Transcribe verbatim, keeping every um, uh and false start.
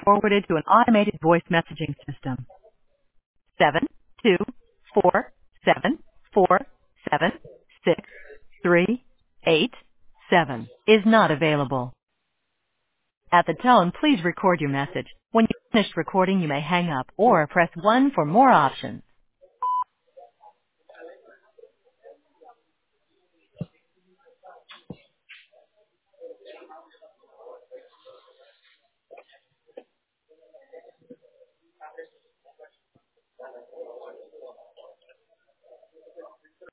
forwarded to an automated voice messaging system. Seven two four seven four seven six three eight seven is not available. At the tone, please record your message. When you're finished recording, you may hang up or press one for more options.